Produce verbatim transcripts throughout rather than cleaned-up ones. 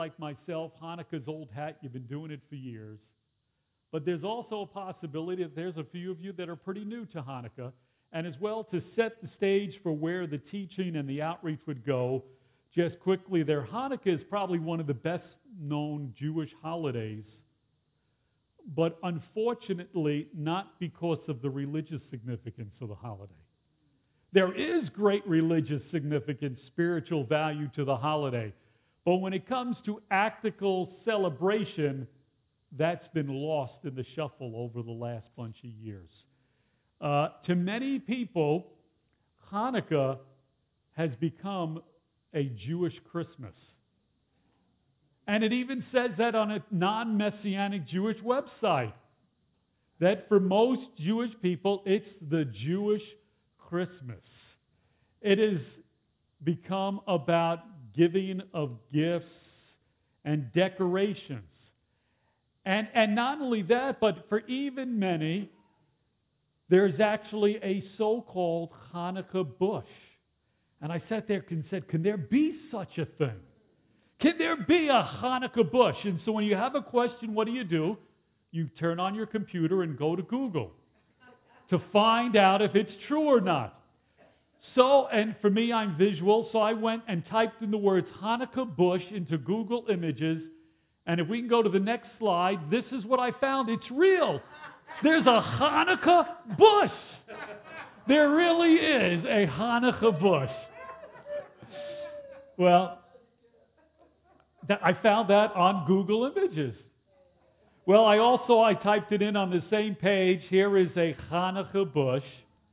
like myself, Hanukkah's old hat. You've been doing it for years. But there's also a possibility that there's a few of you that are pretty new to Hanukkah. And as well, to set the stage for where the teaching and the outreach would go, just quickly there, Hanukkah is probably one of the best known Jewish holidays, but unfortunately not because of the religious significance of the holiday. There is great religious significance, spiritual value to the holiday, but when it comes to actical celebration, that's been lost in the shuffle over the last bunch of years. Uh, to many people, Hanukkah has become a Jewish Christmas. And it even says that on a non-Messianic Jewish website, that for most Jewish people, it's the Jewish Christmas. It has become about giving of gifts and decorations. And, and not only that, but for even many, there's actually a so-called Hanukkah bush. And I sat there and said, can there be such a thing? Can there be a Hanukkah bush? And so when you have a question, what do you do? You turn on your computer and go to Google to find out if it's true or not. So, and for me, I'm visual, so I went and typed in the words Hanukkah bush into Google Images. And if we can go to the next slide, this is what I found. It's real. There's a Hanukkah bush. There really is a Hanukkah bush. Well, that, I found that on Google Images. Well, I also, I typed it in on the same page. Here is a Hanukkah bush.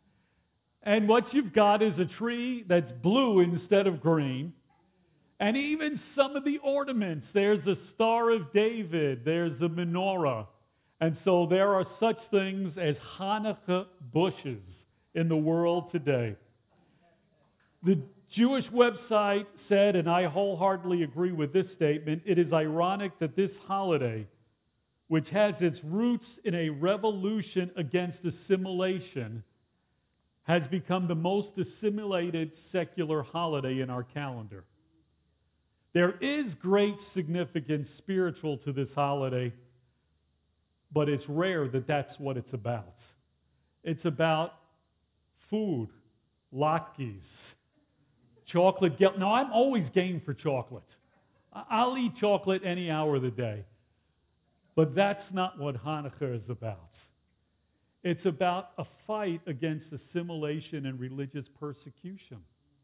And what you've got is a tree that's blue instead of green. And even some of the ornaments. There's a Star of David. There's a menorah. And so there are such things as Hanukkah bushes in the world today. The Jewish website said, and I wholeheartedly agree with this statement, it is ironic that this holiday, which has its roots in a revolution against assimilation, has become the most assimilated secular holiday in our calendar. There is great significance spiritual to this holiday, but it's rare that that's what it's about. It's about food, latkes, chocolate. Now, I'm always game for chocolate. I'll eat chocolate any hour of the day. But that's not what Hanukkah is about. It's about a fight against assimilation and religious persecution.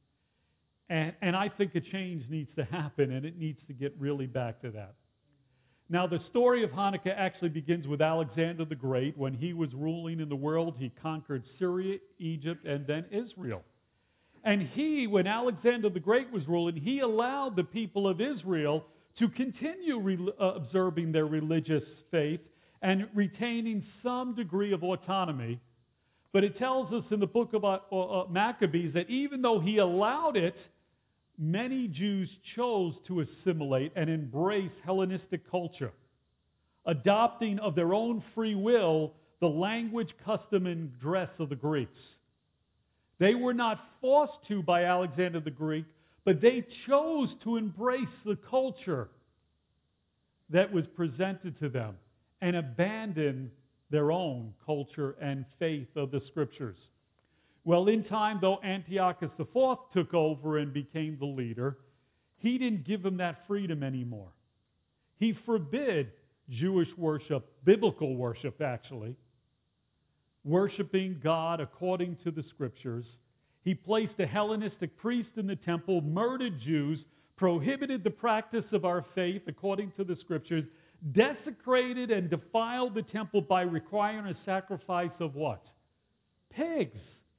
And, and I think a change needs to happen, and it needs to get really back to that. Now, the story of Hanukkah actually begins with Alexander the Great. When he was ruling in the world, he conquered Syria, Egypt, and then Israel. And he, when Alexander the Great was ruling, he allowed the people of Israel to continue re- uh, observing their religious faith and retaining some degree of autonomy. But it tells us in the book of uh, uh, Maccabees that even though he allowed it, many Jews chose to assimilate and embrace Hellenistic culture, adopting of their own free will the language, custom, and dress of the Greeks. They were not forced to by Alexander the Greek, but they chose to embrace the culture that was presented to them and abandon their own culture and faith of the Scriptures. Well, in time, though, Antiochus the Fourth took over and became the leader, he didn't give them that freedom anymore. He forbid Jewish worship, biblical worship actually, worshiping God according to the Scriptures. He placed a Hellenistic priest in the temple, murdered Jews, prohibited the practice of our faith according to the Scriptures, desecrated and defiled the temple by requiring a sacrifice of what? Pigs.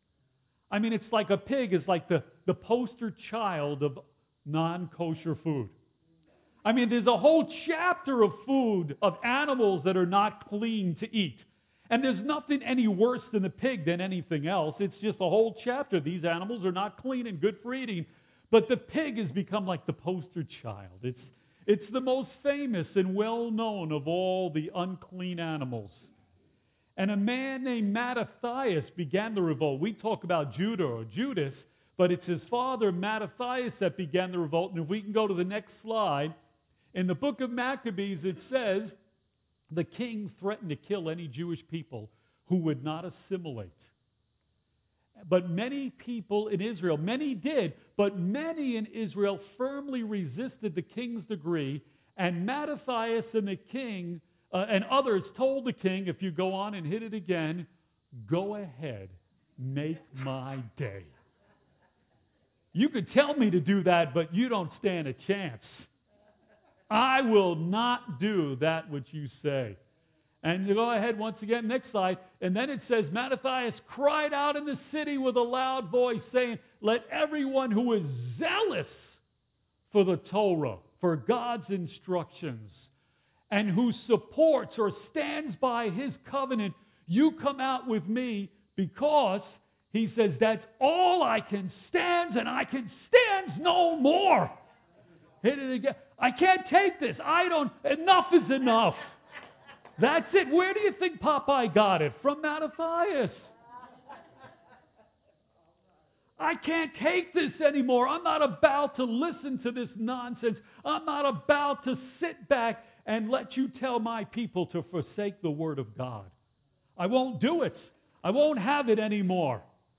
I mean, it's like a pig is like the, the poster child of non-kosher food. I mean, there's a whole chapter of food, of animals that are not clean to eat. And there's nothing any worse than a pig than anything else. It's just a whole chapter. These animals are not clean and good for eating. But the pig has become like the poster child. It's, it's the most famous and well-known of all the unclean animals. And a man named Mattathias began the revolt. We talk about Judah or Judas, but it's his father Mattathias that began the revolt. And if we can go to the next slide, In the book of Maccabees, it says the king threatened to kill any Jewish people who would not assimilate. But many people in Israel, many did, but many in Israel firmly resisted the king's decree, and Mattathias and the king uh, and others told the king, if you go on and hit it again, go ahead, make my day. You could tell me to do that, but you don't stand a chance. I will not do that which you say. And you go ahead once again, next slide. And then it says, Mattathias cried out in the city with a loud voice, saying, let everyone who is zealous for the Torah, for God's instructions, and who supports or stands by his covenant, you come out with me, because he says, that's all I can stand, and I can stand no more. Hit it again. I can't take this. I don't, enough is enough. That's it. Where do you think Popeye got it? From Mattathias. I can't take this anymore. I'm not about to listen to this nonsense. I'm not about to sit back and let you tell my people to forsake the word of God. I won't do it. I won't have it anymore.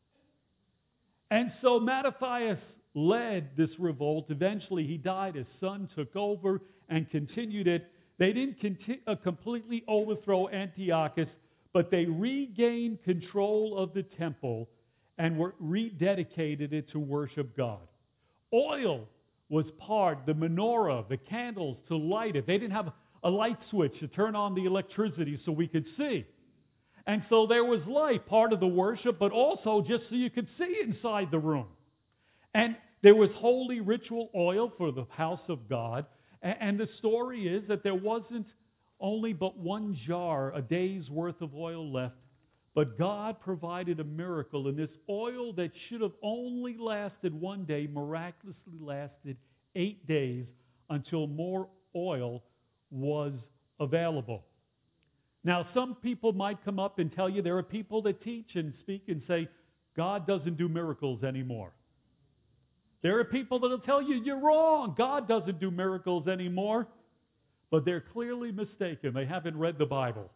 And so Mattathias led this revolt. Eventually he died. His son took over and continued it. They didn't conti- uh, completely overthrow Antiochus, but they regained control of the temple and were rededicated it to worship God. Oil was part, the menorah, the candles to light it. They didn't have a light switch to turn on the electricity so we could see. And so there was light, part of the worship, but also just so you could see inside the room. And there was holy ritual oil for the house of God. And the story is that there wasn't only but one jar, a day's worth of oil left, but God provided a miracle, and this oil that should have only lasted one day miraculously lasted eight days until more oil was available. Now, some people might come up and tell you, there are people that teach and speak and say, God doesn't do miracles anymore. There are people that will tell you, you're wrong. God doesn't do miracles anymore. But they're clearly mistaken. They haven't read the Bible.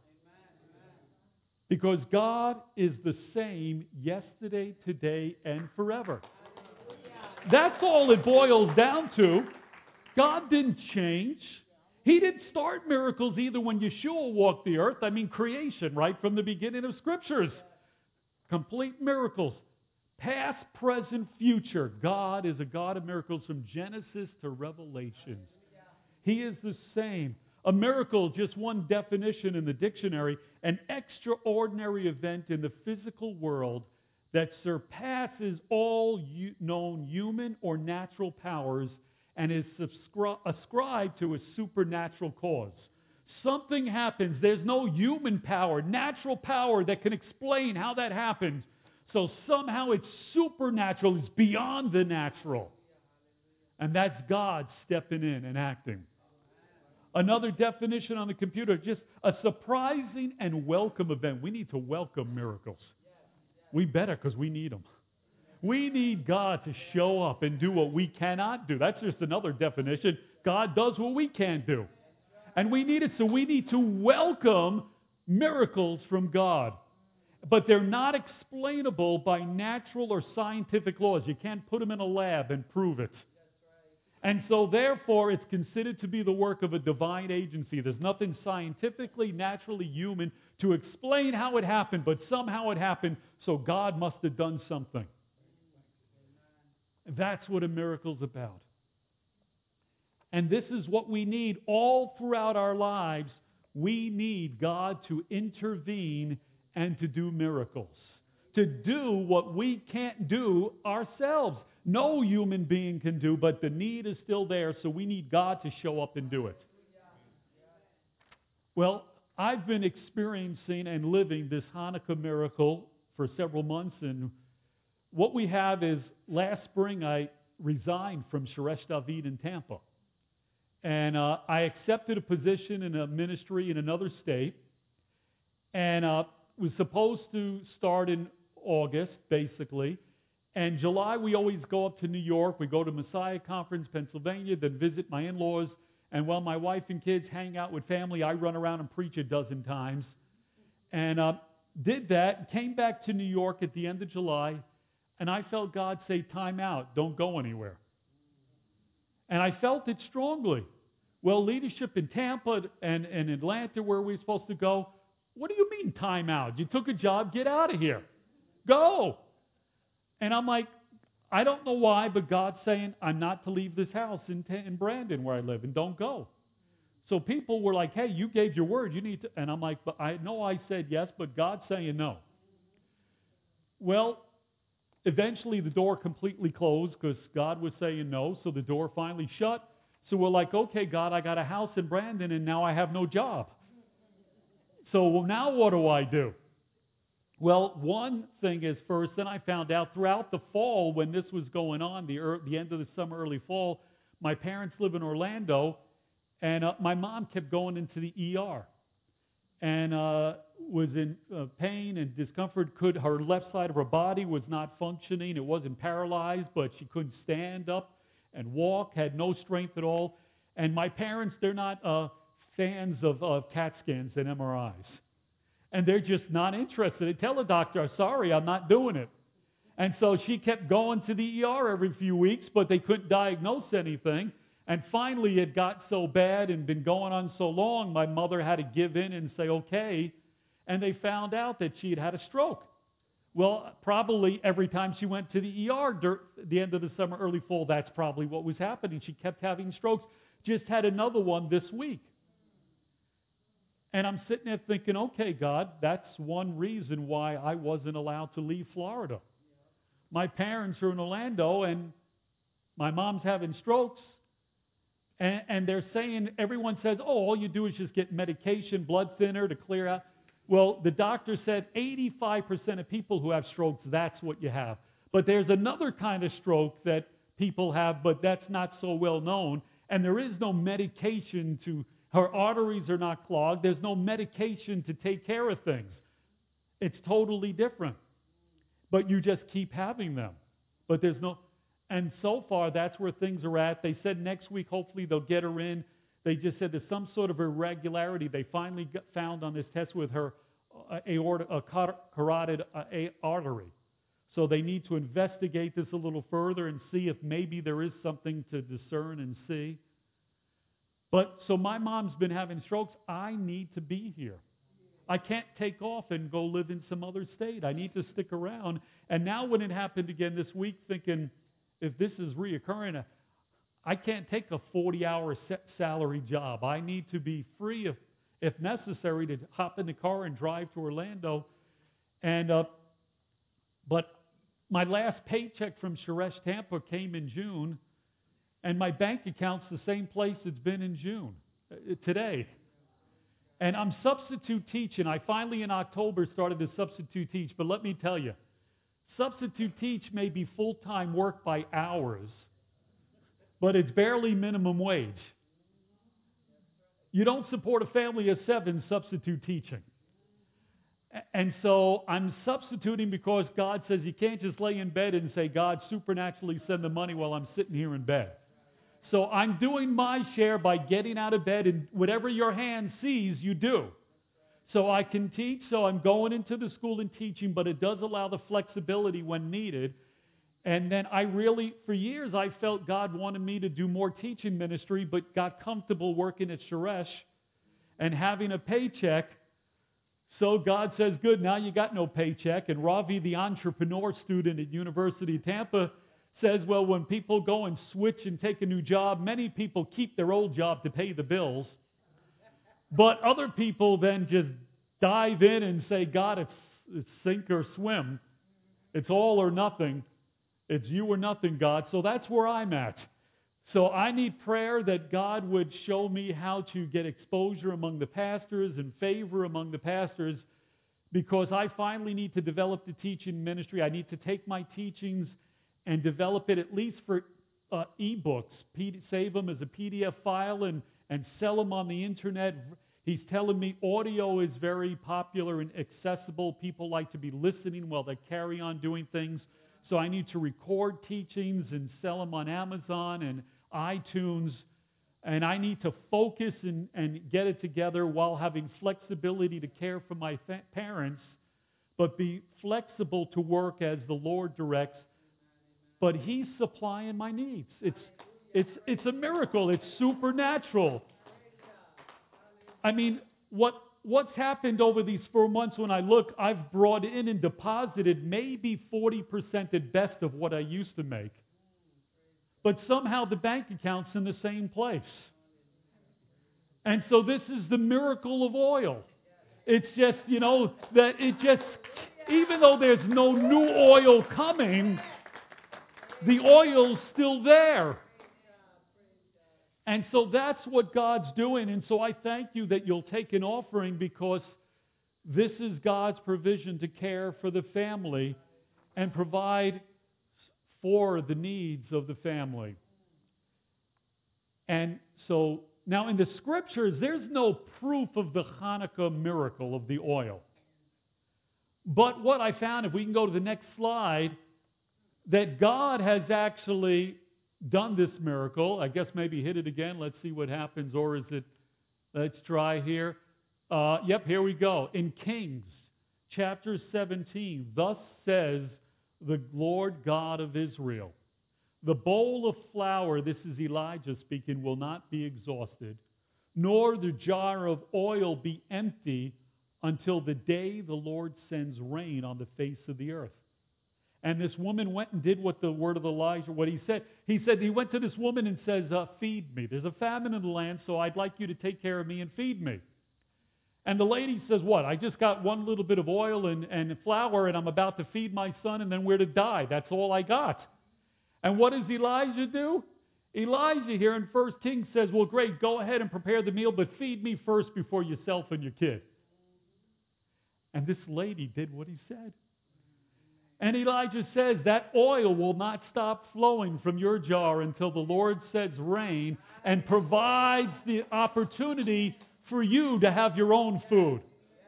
Because God is the same yesterday, today, and forever. That's all it boils down to. God didn't change. He didn't start miracles either when Yeshua walked the earth. I mean, creation, right from the beginning of Scriptures. Complete miracles. Past, present, future. God is a God of miracles from Genesis to Revelation. He is the same. A miracle, just one definition in the dictionary, an extraordinary event in the physical world that surpasses all known human or natural powers and is subscri- ascribed to a supernatural cause. Something happens. There's no human power, natural power that can explain how that happened. So somehow it's supernatural. It's beyond the natural. And that's God stepping in and acting. Another definition on the computer, just a surprising and welcome event. We need to welcome miracles. We better, because we need them. We need God to show up and do what we cannot do. That's just another definition. God does what we can't do. And we need it, so we need to welcome miracles from God. But they're not explainable by natural or scientific laws. You can't put them in a lab and prove it. And so therefore, it's considered to be the work of a divine agency. There's nothing scientifically, naturally human to explain how it happened, but somehow it happened, so God must have done something. That's what a miracle's about. And this is what we need all throughout our lives. We need God to intervene and to do miracles. To do what we can't do ourselves. No human being can do, but the need is still there, so we need God to show up and do it. Well, I've been experiencing and living this Hanukkah miracle for several months, and what we have is, last spring I resigned from Shoresh David in Tampa. And uh, I accepted a position in a ministry in another state, and uh, was supposed to start in August, basically. And July, we always go up to New York. We go to Messiah Conference, Pennsylvania, then visit my in-laws, And while my wife and kids hang out with family, I run around and preach a dozen times. And uh, did that, came back to New York at the end of July, and I felt God say, time out, don't go anywhere. And I felt it strongly. Well, leadership in Tampa and, and Atlanta, where we were supposed to go, what do you mean time out? You took a job, get out of here. Go. And I'm like, I don't know why, but God's saying I'm not to leave this house in, in Brandon where I live, and don't go. So people were like, hey, you gave your word. You need to. And I'm like, but I know I said yes, but God's saying no. Well, eventually the door completely closed because God was saying no, so the door finally shut. So we're like, okay, God, I got a house in Brandon, and now I have no job. So well, now what do I do? Well, one thing is first, then I found out throughout the fall when this was going on, the, er, the end of the summer, early fall, my parents live in Orlando, and uh, my mom kept going into the E R and uh, was in uh, pain and discomfort. Could her left side of her body was not functioning. It wasn't paralyzed, but she couldn't stand up and walk, had no strength at all. And my parents, they're not uh, fans of uh, CAT scans and M R Is. And they're just not interested. They tell the doctor, sorry, I'm not doing it. And so she kept going to the E R every few weeks, but they couldn't diagnose anything. And finally it got so bad and been going on so long, my mother had to give in and say, okay. And they found out that she had had a stroke. Well, probably every time she went to the E R at the end of the summer, early fall, that's probably what was happening. She kept having strokes. Just had another one this week. And I'm sitting there thinking, okay, God, that's one reason why I wasn't allowed to leave Florida. My parents are in Orlando, and my mom's having strokes. And, and they're saying, everyone says, oh, all you do is just get medication, blood thinner to clear out. Well, the doctor said eighty-five percent of people who have strokes, that's what you have. But there's another kind of stroke that people have, but that's not so well known. And there is no medication to, her arteries are not clogged. There's no medication to take care of things. It's totally different. But you just keep having them. But there's no, and so far that's where things are at. They said next week hopefully they'll get her in. They just said there's some sort of irregularity they finally got found on this test with her uh, aorta, uh, carotid uh, a- artery. So they need to investigate this a little further and see if maybe there is something to discern and see. But so my mom's been having strokes. I need to be here. I can't take off and go live in some other state. I need to stick around. And now when it happened again this week, thinking if this is reoccurring, I can't take a forty-hour salary job. I need to be free, if, if necessary, to hop in the car and drive to Orlando. And uh, but my last paycheck from Suresh Tampa came in June, and my bank account's the same place it's been in June, uh, today. And I'm substitute teaching. I finally in October started to substitute teach. But let me tell you, substitute teach may be full-time work by hours, but it's barely minimum wage. You don't support a family of seven substitute teaching. And so I'm substituting because God says you can't just lay in bed and say, God, supernaturally send the money while I'm sitting here in bed. So I'm doing my share by getting out of bed, and whatever your hand sees, you do. So I can teach, so I'm going into the school and teaching, but it does allow the flexibility when needed. And then I really, for years, I felt God wanted me to do more teaching ministry, but got comfortable working at Suresh and having a paycheck. So God says, good, now you got no paycheck. And Ravi, the entrepreneur student at University of Tampa, says, well, when people go and switch and take a new job, many people keep their old job to pay the bills. But other people then just dive in and say, God, it's, it's sink or swim. It's all or nothing. It's you or nothing, God. So that's where I'm at. So I need prayer that God would show me how to get exposure among the pastors and favor among the pastors, because I finally need to develop the teaching ministry. I need to take my teachings and develop it at least for uh, e-books, P- save them as a P D F file and, and sell them on the internet. He's telling me audio is very popular and accessible. People like to be listening while they carry on doing things. So I need to record teachings and sell them on Amazon and iTunes. And I need to focus and, and get it together while having flexibility to care for my fa- parents, but be flexible to work as the Lord directs. But He's supplying my needs. It's, it's, it's a miracle. It's supernatural. I mean, what, what's happened over these four months when I look, I've brought in and deposited maybe forty percent at best of what I used to make. But somehow the bank account's in the same place. And so this is the miracle of oil. It's just, you know, that it just, even though there's no new oil coming, the oil's still there. And so that's what God's doing. And so I thank you that you'll take an offering, because this is God's provision to care for the family and provide for the needs of the family. And so, now in the scriptures, there's no proof of the Hanukkah miracle of the oil. But what I found, if we can go to the next slide, that God has actually done this miracle. I guess maybe hit it again. Let's see what happens. Or is it, let's try here. Uh, yep, here we go. In Kings chapter seventeen, thus says the Lord God of Israel, the bowl of flour, this is Elijah speaking, will not be exhausted, nor the jar of oil be empty until the day the Lord sends rain on the face of the earth. And this woman went and did what the word of Elijah, what he said. He said, he went to this woman and says, uh, feed me. There's a famine in the land, so I'd like you to take care of me and feed me. And the lady says, what? I just got one little bit of oil and, and flour, and I'm about to feed my son, and then we're to die. That's all I got. And what does Elijah do? Elijah here in First Kings says, well, great, go ahead and prepare the meal, but feed me first before yourself and your kid. And this lady did what he said. And Elijah says that oil will not stop flowing from your jar until the Lord sends rain and provides the opportunity for you to have your own food.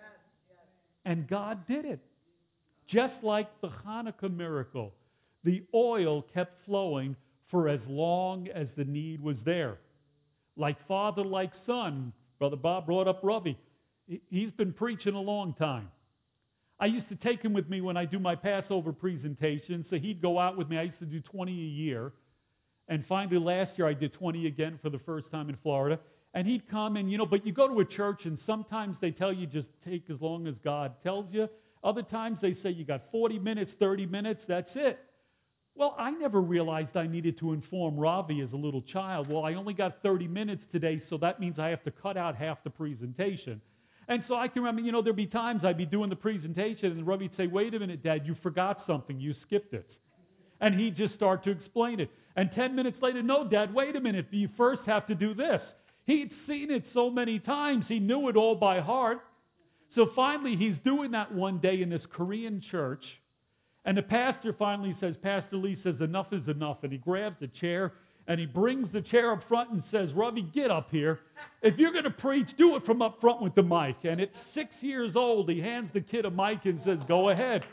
And God did it. Just like the Hanukkah miracle, the oil kept flowing for as long as the need was there. Like father, like son. Brother Bob brought up Ravi. He's been preaching a long time. I used to take him with me when I do my Passover presentation, so he'd go out with me. I used to do twenty a year. And finally last year I did twenty again for the first time in Florida. And he'd come and, you know, but you go to a church and sometimes they tell you just take as long as God tells you. Other times they say you got forty minutes, thirty minutes, that's it. Well, I never realized I needed to inform Ravi as a little child. Well, I only got thirty minutes today, so that means I have to cut out half the presentation. And so I can remember, you know, there'd be times I'd be doing the presentation and Ravi'd say, wait a minute, Dad, you forgot something. You skipped it. And he'd just start to explain it. And ten minutes later, no, Dad, wait a minute. You first have to do this. He'd seen it so many times, he knew it all by heart. So finally, he's doing that one day in this Korean church. And the pastor finally says, Pastor Lee says, enough is enough. And he grabs a chair and he brings the chair up front and says, Ravi, get up here. If you're going to preach, do it from up front with the mic. And at six years old, he hands the kid a mic and says, go ahead.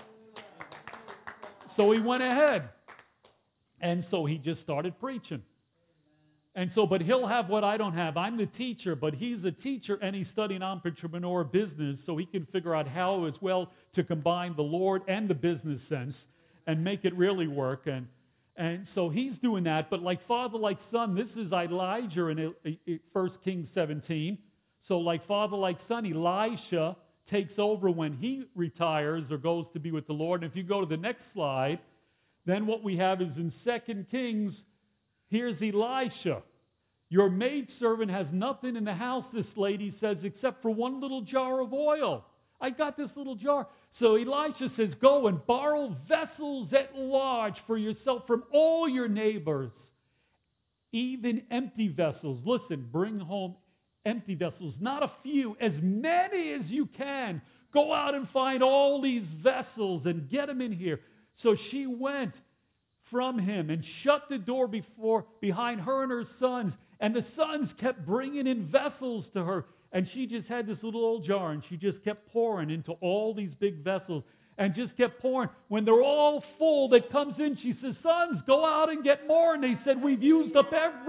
So he went ahead. And so he just started preaching. And so, but he'll have what I don't have. I'm the teacher, but he's a teacher and he's studying entrepreneur business, so he can figure out how as well to combine the Lord and the business sense and make it really work. And and so he's doing that. But like father, like son, this is Elijah in First Kings seventeen. So like father, like son, Elisha takes over when he retires or goes to be with the Lord. And if you go to the next slide, then what we have is in Second Kings, here's Elisha. Your maidservant has nothing in the house, this lady says, except for one little jar of oil. I got this little jar. So Elisha says, go and borrow vessels at large for yourself from all your neighbors, even empty vessels. Listen, bring home empty vessels, not a few, as many as you can. Go out and find all these vessels and get them in here. So she went from him and shut the door before behind her and her sons. And the sons kept bringing in vessels to her. And she just had this little old jar and she just kept pouring into all these big vessels and just kept pouring. When they're all full, that comes in, she says, sons, go out and get more. And they said, we've used up every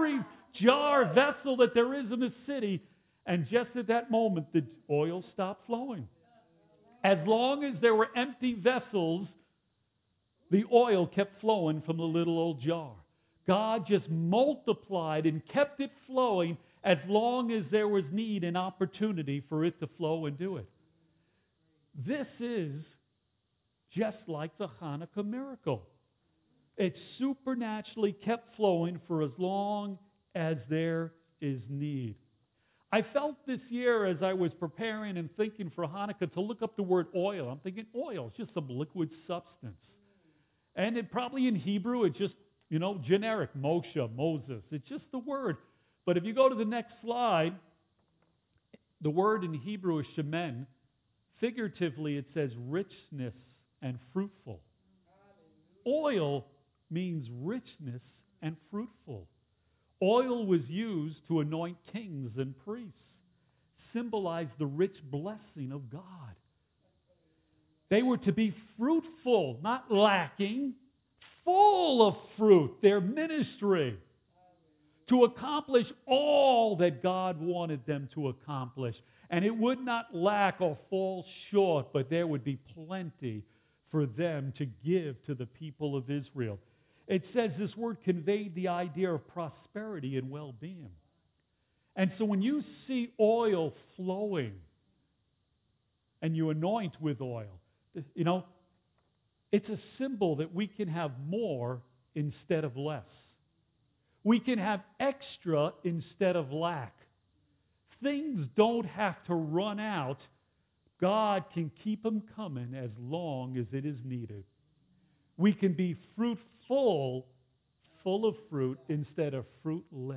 jar, vessel that there is in the city. And just at that moment, the oil stopped flowing. As long as there were empty vessels, the oil kept flowing from the little old jar. God just multiplied and kept it flowing as long as there was need and opportunity for it to flow and do it. This is just like the Hanukkah miracle. It supernaturally kept flowing for as long as there is need. I felt this year as I was preparing and thinking for Hanukkah to look up the word oil. I'm thinking oil is just some liquid substance. And it probably in Hebrew it's just, you know, generic, Moshe, Moses. It's just the word. But if you go to the next slide, the word in Hebrew is shemen. Figuratively, it says richness and fruitful. Oil means richness and fruitful. Oil was used to anoint kings and priests, symbolized the rich blessing of God. They were to be fruitful, not lacking, full of fruit, their ministry, to accomplish all that God wanted them to accomplish. And it would not lack or fall short, but there would be plenty for them to give to the people of Israel. It says this word conveyed the idea of prosperity and well-being. And so when you see oil flowing and you anoint with oil, you know, it's a symbol that we can have more instead of less. We can have extra instead of lack. Things don't have to run out. God can keep them coming as long as it is needed. We can be fruitful, full of fruit, instead of fruitless.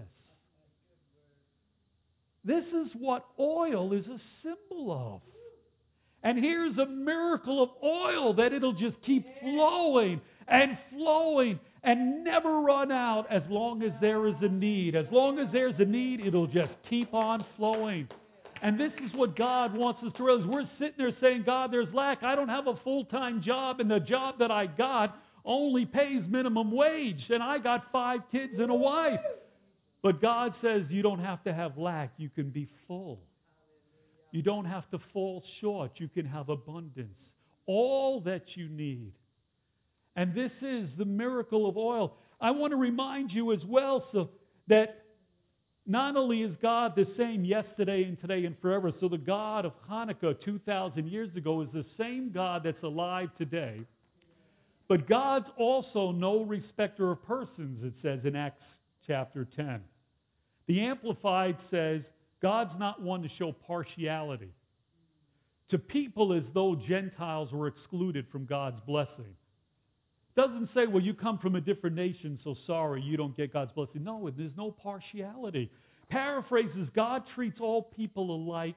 This is what oil is a symbol of. And here's a miracle of oil that it'll just keep flowing and flowing and never run out as long as there is a need. As long as there's a need, it'll just keep on flowing. And this is what God wants us to realize. We're sitting there saying, God, there's lack. I don't have a full-time job, and the job that I got only pays minimum wage, and I got five kids and a wife. But God says you don't have to have lack. You can be full. You don't have to fall short. You can have abundance. All that you need. And this is the miracle of oil. I want to remind you as well so that not only is God the same yesterday and today and forever, so the God of Hanukkah two thousand years ago is the same God that's alive today. But God's also no respecter of persons, it says in Acts chapter ten. The Amplified says, God's not one to show partiality to people as though Gentiles were excluded from God's blessing. Doesn't say, well, you come from a different nation, so sorry, you don't get God's blessing. No, there's no partiality. Paraphrases, God treats all people alike.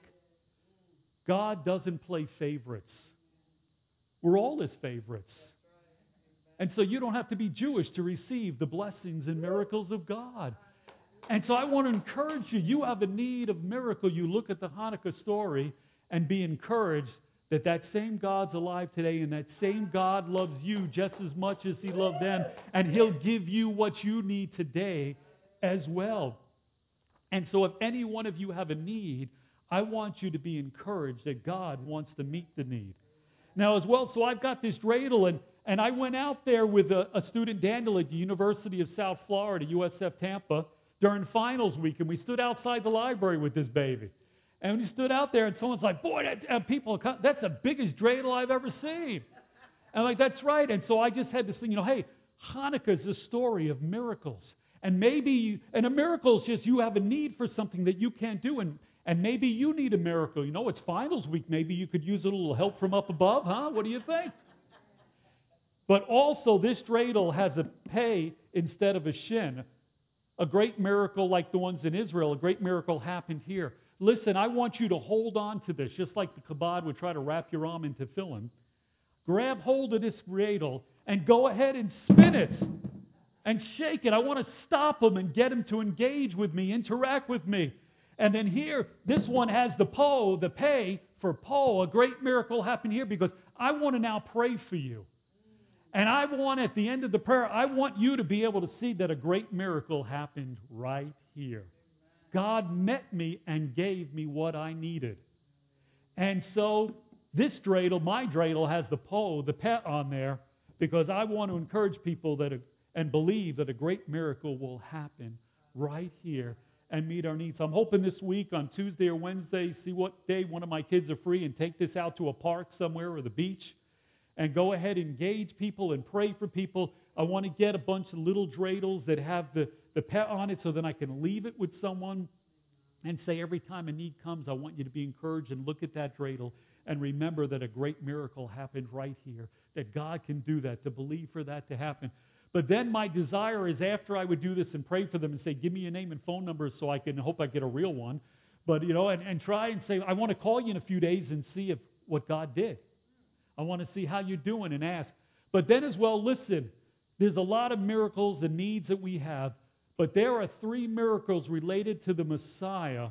God doesn't play favorites. We're all His favorites. And so you don't have to be Jewish to receive the blessings and miracles of God. And so I want to encourage you. You have a need of miracle. You look at the Hanukkah story and be encouraged that that same God's alive today, and that same God loves you just as much as He loved them, and He'll give you what you need today as well. And so if any one of you have a need, I want you to be encouraged that God wants to meet the need. Now as well, so I've got this dreidel, and, and I went out there with a, a student, Daniel, at the University of South Florida, U S F Tampa, during finals week, and we stood outside the library with this baby. And we stood out there, and someone's like, boy, that, uh, people, that's the biggest dreidel I've ever seen. And I'm like, that's right. And so I just had this thing, you know, hey, Hanukkah is a story of miracles. And maybe, you, and a miracle is just you have a need for something that you can't do, and, and maybe you need a miracle. You know, it's finals week. Maybe you could use a little help from up above, huh? What do you think? But also, this dreidel has a pay instead of a shin. A great miracle like the ones in Israel, a great miracle happened here. Listen, I want you to hold on to this, just like the kabod would try to wrap your arm into tefillin. Grab hold of this dreidel and go ahead and spin it and shake it. I want to stop them and get them to engage with me, interact with me. And then here, this one has the po, the pay for po. A great miracle happened here because I want to now pray for you. And I want, at the end of the prayer, I want you to be able to see that a great miracle happened right here. God met me and gave me what I needed. And so this dreidel, my dreidel, has the po, the pet on there, because I want to encourage people that and believe that a great miracle will happen right here and meet our needs. I'm hoping this week on Tuesday or Wednesday, see what day one of my kids are free and take this out to a park somewhere or the beach and go ahead and engage people and pray for people. I want to get a bunch of little dreidels that have the, the pet on it so then I can leave it with someone and say every time a need comes, I want you to be encouraged and look at that dreidel and remember that a great miracle happened right here, that God can do that, to believe for that to happen. But then my desire is after I would do this and pray for them and say, give me your name and phone number so I can hope I get a real one. But, you know, and, and try and say, I want to call you in a few days and see if what God did. I want to see how you're doing and ask. But then as well, listen, there's a lot of miracles and needs that we have, but there are three miracles related to the Messiah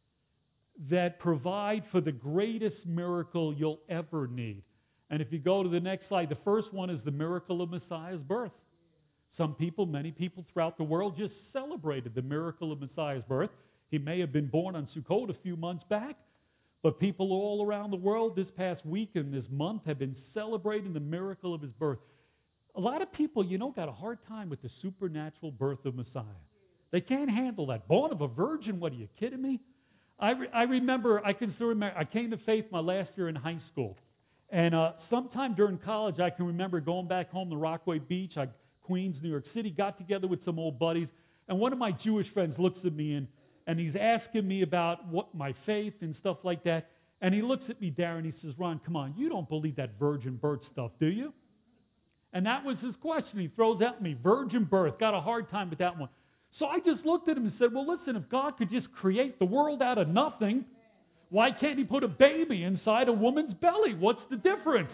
that provide for the greatest miracle you'll ever need. And if you go to the next slide, the first one is the miracle of Messiah's birth. Some people, many people throughout the world just celebrated the miracle of Messiah's birth. He may have been born on Sukkot a few months back, but people all around the world this past week and this month have been celebrating the miracle of his birth. A lot of people, you know, got a hard time with the supernatural birth of Messiah. They can't handle that. Born of a virgin, what, are you kidding me? I, re- I remember, I can still remember, I came to faith my last year in high school. And uh, sometime during college, I can remember going back home to Rockaway Beach, I, Queens, New York City, got together with some old buddies. And one of my Jewish friends looks at me and, and he's asking me about what my faith and stuff like that. And he looks at me, Darren, he says, Ron, come on, you don't believe that virgin birth stuff, do you? And that was his question. He throws at me, virgin birth. Got a hard time with that one. So I just looked at him and said, well, listen, if God could just create the world out of nothing, why can't he put a baby inside a woman's belly? What's the difference?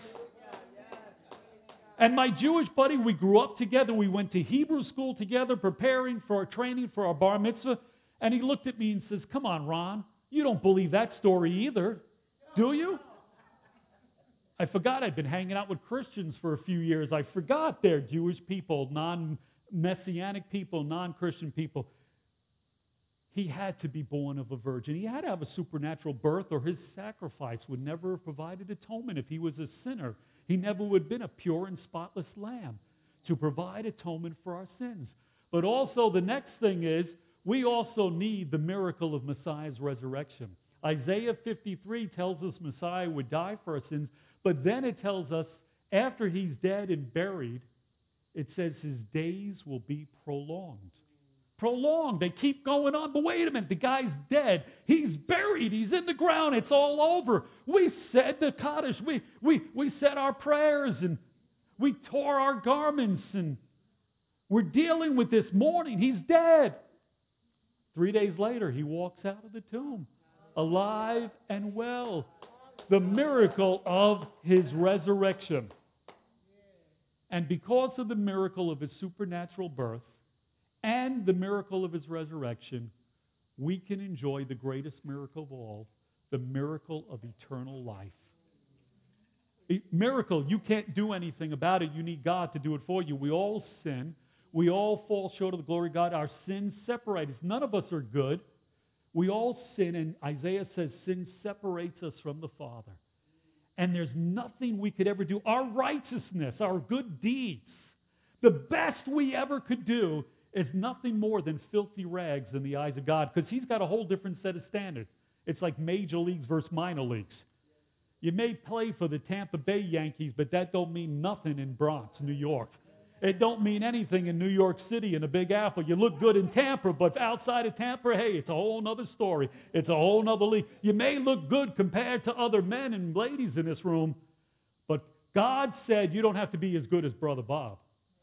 And my Jewish buddy, we grew up together. We went to Hebrew school together, preparing for our training for our bar mitzvah. And he looked at me and says, come on, Ron, you don't believe that story either, do you? I forgot I'd been hanging out with Christians for a few years. I forgot they're Jewish people, non-Messianic people, non-Christian people. He had to be born of a virgin. He had to have a supernatural birth or his sacrifice would never have provided atonement. If he was a sinner, he never would have been a pure and spotless lamb to provide atonement for our sins. But also the next thing is we also need the miracle of Messiah's resurrection. Isaiah fifty-three tells us Messiah would die for our sins, but then it tells us after he's dead and buried, it says his days will be prolonged. Prolonged. They keep going on. But wait a minute. The guy's dead. He's buried. He's in the ground. It's all over. We said the Kaddish. We, we, we said our prayers and we tore our garments and we're dealing with this mourning. He's dead. Three days later, he walks out of the tomb, alive and well. The miracle of his resurrection. And because of the miracle of his supernatural birth and the miracle of his resurrection, we can enjoy the greatest miracle of all, the miracle of eternal life. A miracle, you can't do anything about it. You need God to do it for you. We all sin. We all fall short of the glory of God. Our sins separate us. None of us are good. We all sin, and Isaiah says sin separates us from the Father. And there's nothing we could ever do. Our righteousness, our good deeds, the best we ever could do is nothing more than filthy rags in the eyes of God, because he's got a whole different set of standards. It's like major leagues versus minor leagues. You may play for the Tampa Bay Yankees, but that don't mean nothing in Bronx, New York. It don't mean anything in New York City in the Big Apple. You look good in Tampa, but outside of Tampa, hey, it's a whole other story. It's a whole other league. You may look good compared to other men and ladies in this room, but God said you don't have to be as good as Brother Bob.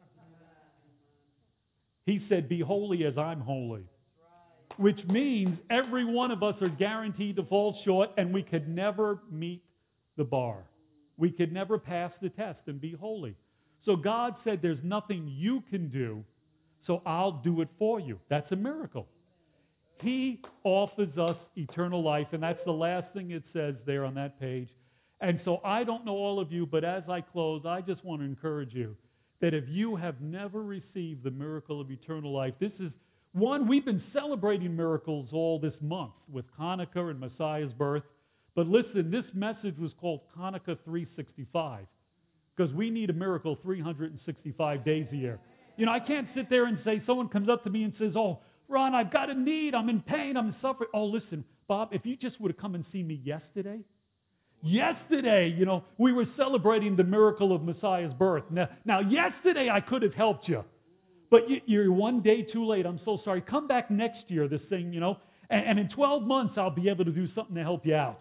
He said, be holy as I'm holy. Which means every one of us are guaranteed to fall short, and we could never meet the bar. We could never pass the test and be holy. So God said there's nothing you can do, so I'll do it for you. That's a miracle. He offers us eternal life, and that's the last thing it says there on that page. And so I don't know all of you, but as I close, I just want to encourage you that if you have never received the miracle of eternal life, this is one, we've been celebrating miracles all this month with Hanukkah and Messiah's birth. But listen, this message was called Hanukkah three sixty-five because we need a miracle three hundred sixty-five days a year. You know, I can't sit there and say, someone comes up to me and says, oh, Ron, I've got a need, I'm in pain, I'm suffering. Oh, listen, Bob, if you just would have come and seen me yesterday, yesterday, you know, we were celebrating the miracle of Messiah's birth. Now, now yesterday I could have helped you, but you, you're one day too late. I'm so sorry. Come back next year, this thing, you know, and, and in twelve months I'll be able to do something to help you out.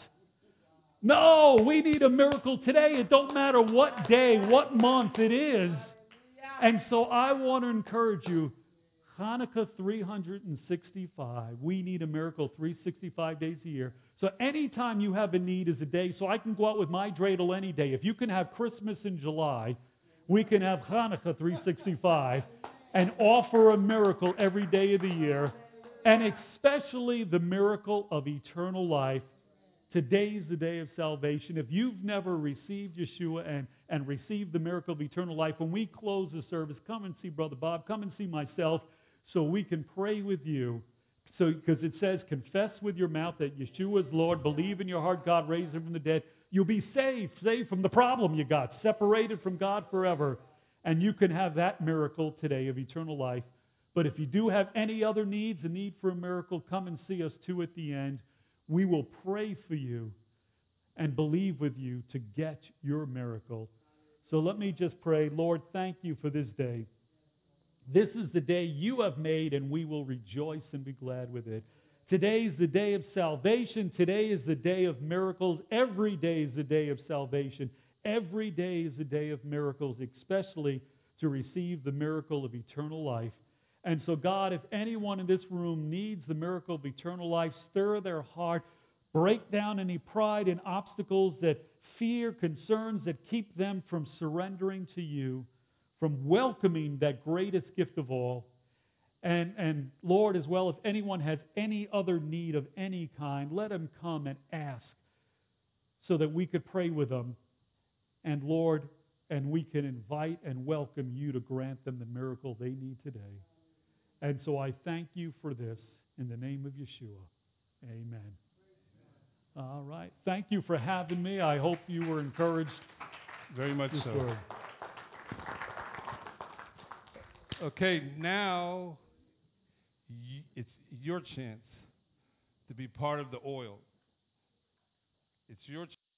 No, we need a miracle today. It don't matter what day, what month it is. And so I want to encourage you, Hanukkah three hundred sixty-five. We need a miracle three hundred sixty-five days a year. So anytime you have a need is a day. So I can go out with my dreidel any day. If you can have Christmas in July, we can have Hanukkah three hundred sixty-five and offer a miracle every day of the year. And especially the miracle of eternal life. Today's the day of salvation. If you've never received Yeshua and, and received the miracle of eternal life, when we close the service, come and see Brother Bob, come and see myself, so we can pray with you. So, because it says, confess with your mouth that Yeshua is Lord, believe in your heart God raised him from the dead. You'll be saved, saved from the problem you got, separated from God forever. And you can have that miracle today of eternal life. But if you do have any other needs, a need for a miracle, come and see us too at the end. We will pray for you and believe with you to get your miracle. So let me just pray. Lord, thank you for this day. This is the day you have made, and we will rejoice and be glad with it. Today is the day of salvation. Today is the day of miracles. Every day is the day of salvation. Every day is the day of miracles, especially to receive the miracle of eternal life. And so, God, if anyone in this room needs the miracle of eternal life, stir their heart, break down any pride and obstacles that fear, concerns that keep them from surrendering to you, from welcoming that greatest gift of all. And, and Lord, as well, if anyone has any other need of any kind, let them come and ask so that we could pray with them. And Lord, and we can invite and welcome you to grant them the miracle they need today. And so I thank you for this in the name of Yeshua. Amen. All right. Thank you for having me. I hope you were encouraged. Very much so. Word. Okay, now y- it's your chance to be part of the oil. It's your chance.